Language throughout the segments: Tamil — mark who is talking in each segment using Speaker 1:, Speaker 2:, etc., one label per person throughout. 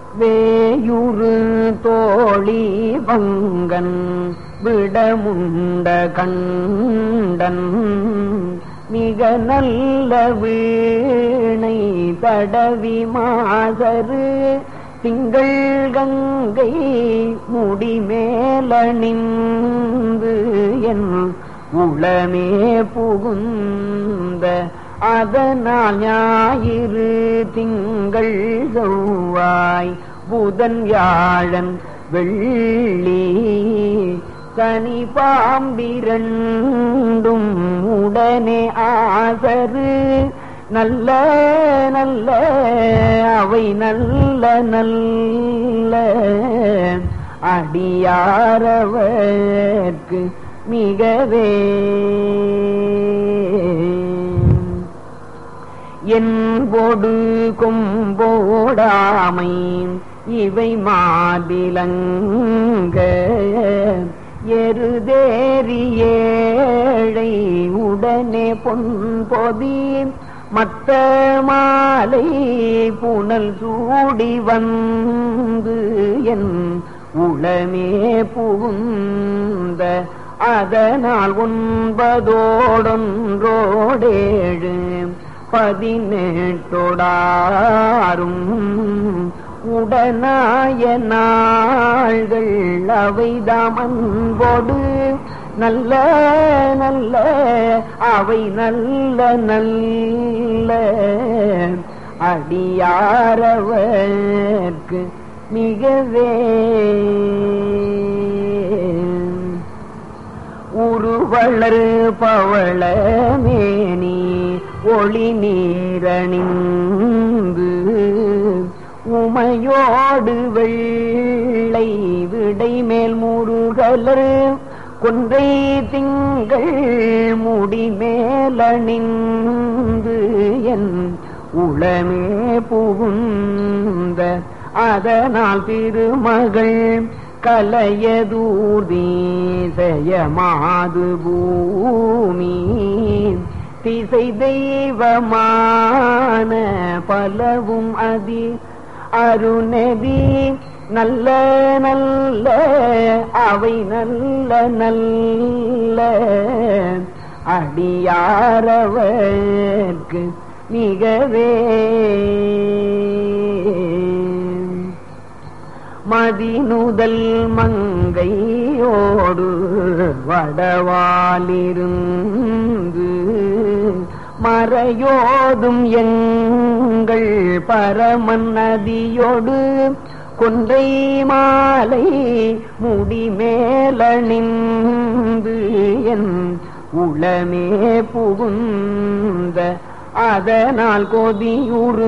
Speaker 1: வேயுறு தோழி வங்கன் விடமுண்ட கண்டன் மிக நல்ல வீணை தடவி மாசரு திங்கள் கங்கை முடிமேலணிந்து என் உளமே புகுந்த அதனால் ஞாயிறு திங்கள் செவ்வாய் புதன் வியாழன் வெள்ளி சனி பாம்பிரண்டும் உடனே ஆசரு நல்ல நல்ல அவை நல்ல நல்ல அடியாரவர்க்கு மிகவே என்பொடு கொம்போடாமை இவை மாதிலங்க எருதேறி ஏழை உடனே பொன்பொதி மத்த மாலை புனல் சூடி வந்து என் உளமே புகுந்த அதனால் 9 18 உடனாய நாள்கள் அவைதாம் அன்போடு நல்ல நல்ல அவை நல்ல நல்ல அடியாரவர்க்கு மிகவே உருவளர் பவள மேனி ஒளி நீரணிந்து உமையோடு வெள்ளை விடை மேல் முருகலர் கொன்றை திங்கள் முடிமேலணிந்து என் உளமே புகுந்த அதனால் திருமகள் கலையதூர்தி செய்யமாது பூமி திசை தெய்வமான பலவும் அதி அருணதி நல்ல நல்ல அவை நல்ல நல்ல அடியாரவர்க்கு மிகவே மதிநுதல் மங்கையோடு வடவாலிருந்து மறையோதும் எங்கள் பரமன் நதியோடு கொன்றை மாலை முடிமேலணிந்து என் உளமே புகுந்த அதனால் கொதியுறு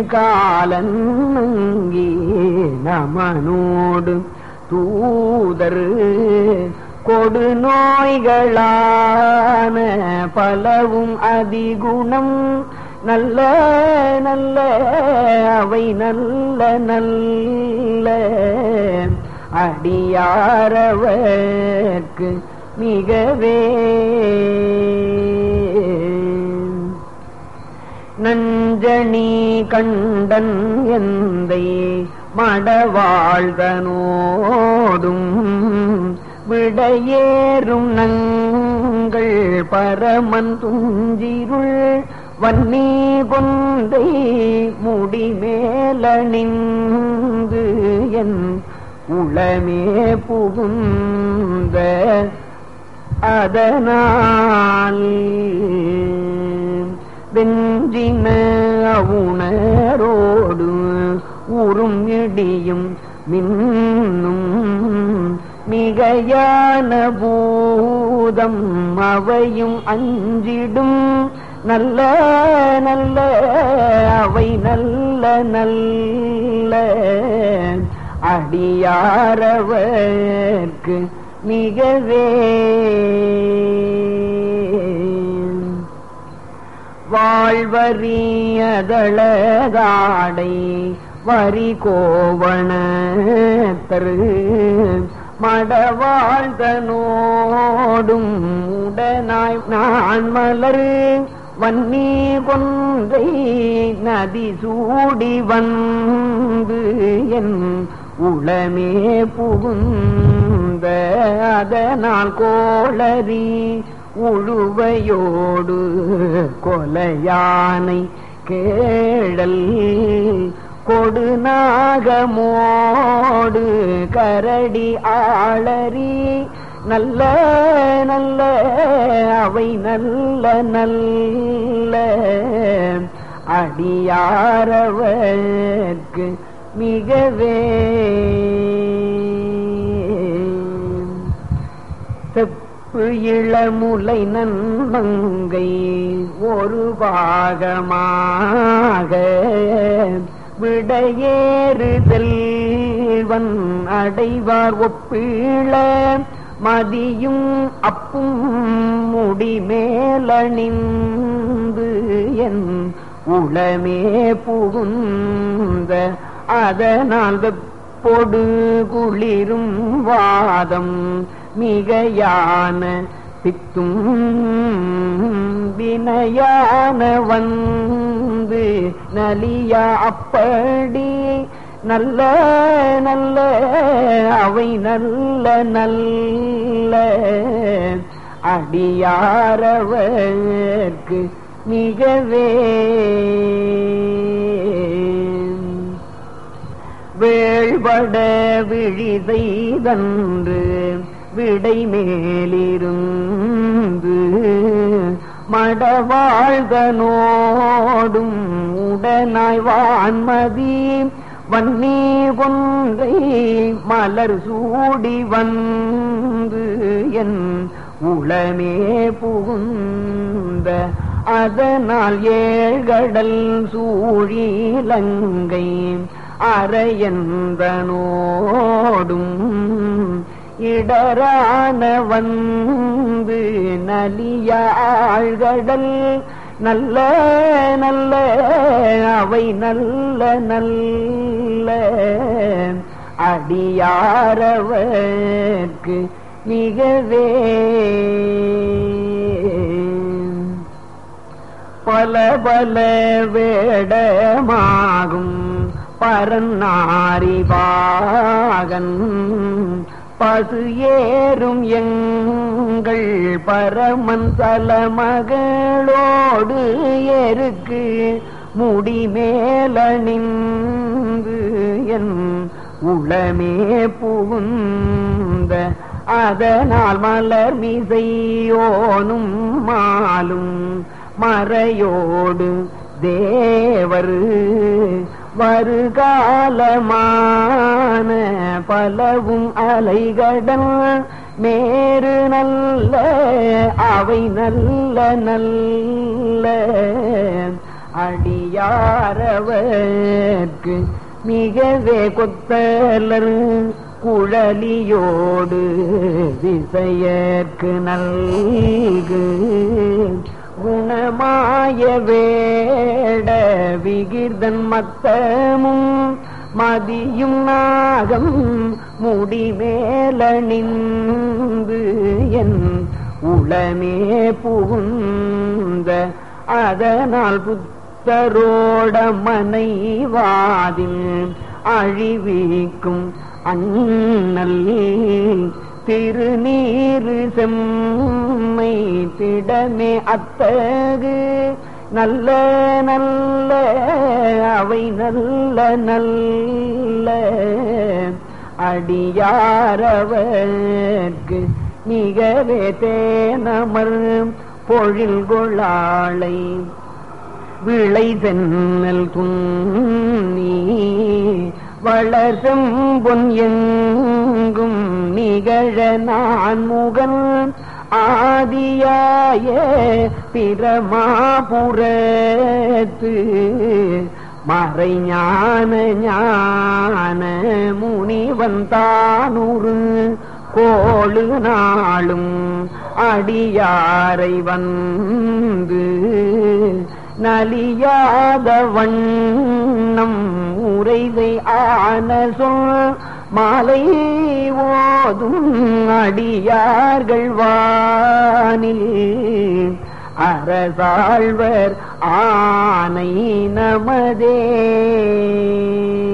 Speaker 1: காலங்கி நமனோடு தூதர் கொடு நோய்களான பலவும் அதிகுணம் நல்ல நல்ல அவை நல்ல நல்ல அடியாரவர்க்கு மிகவே நஞ்சணி கண்டன் எந்தை மடவாழ்தனோடும் விடையேறும் நங்கள் பரமன் துஞ்சிருள் வன்னி கொந்தை முடிமேலணிந்து என் உளமே புகுந்த அதனால் வெஞ்சின அவுணரோடு ஊரும் இடியும் மின்னும் மிகையான பூதம் அவையும் அஞ்சிடும் நல்ல நல்ல அவை நல்ல நல்ல அடியாரவர்க்கு மிகவே வாழ்வரியதழதாடை வரி கோவணத்தரு மடவாழ்தனோடும் உடனாய் நான் மலர் வன்னி கொன்றை நதி சூடி வந்து என் உளமே புகுந்த அதனால் கோளறி உழுவையோடு கொலையானை கேழல் கொடுநாகமோடு கரடி ஆளறி நல்ல நல்ல அவை நல்ல நல்ல அடியாரவர்க்கு மிகவே செப்பு இளமுலை நன்மங்கை ஒரு பாகமாக விடையேறுதல்வன் அடைவார் ஒப்பீள மதியும் அப்பும் முடிமேலணிந்து என் உளமே புகுந்த அதனால் வெப்பொடு குளிரும் வாதம் மிகையான பித்தும் வினையான வந்து நலியா அப்படி நல்ல நல்ல அவை நல்ல நல்ல அடியாரவர்க்கு மிகவே வேள்பட விழி செய்தன்று விடை மேலிருந்து மடவாழ்தனோடும் உடனாய் வான்மதி வன்னி ஒன்றை மலர் சூடி வந்து என் உளமே புகுந்த அதனால் ஏழ்கடல் சூழிலங்கை அரையந்தனோடும் இடரான வந்து நலிய ஆழ்கடல் நல்ல நல்ல அவை நல்ல நல்ல அடியாரவர்க்கு மிகவே பல பல வேடமாகும் பரநாரிபாகன் பசு ஏறும் எங்கள் பரமன் தலமகளோடு எருக்கு முடிமேலணிந்து என் உளமே புகுந்த அதனால் மலர் மிசையோனும் மாலும் மறையோடு தேவர் வருகாலமான பலவும் அலைகடல் மேறு நல்ல அவை நல்ல நல்ல அடியாரவர்க்கு மிகவே கொத்தலர் குழலியோடு திசையற்கு நல்கு குணமாய வேட விகிர்தன் மத்தமும் மதியும் நாகம் முடிமேலணிந்து என் உளமே புகுந்த அதனால் புத்தரோட மனைவாதில் அழிவிக்கும் அண்ணல் திருநீரு செம்மை திடமே அத்தகு நல்ல நல்ல அவை நல்ல நல்ல அடியாரவர்க்கு மிகவே தேனமர் பொழில் கொள்ளாளை விளை சென்னல் துண்ணி வளர்சம் பொன் எங்கும் நிகழ நான் முகன் ஆதியாய பிரமாபுரத்து மறைஞான ஞான முனிவன் தானுறு கோளு நாளும் அடியாரை வந்து நலியாத வண்ணம் உரைதை ஆன சொல் மாலை ஓதும் அடியார்கள் வானில் அரசாழ்வர் ஆனை நமதே.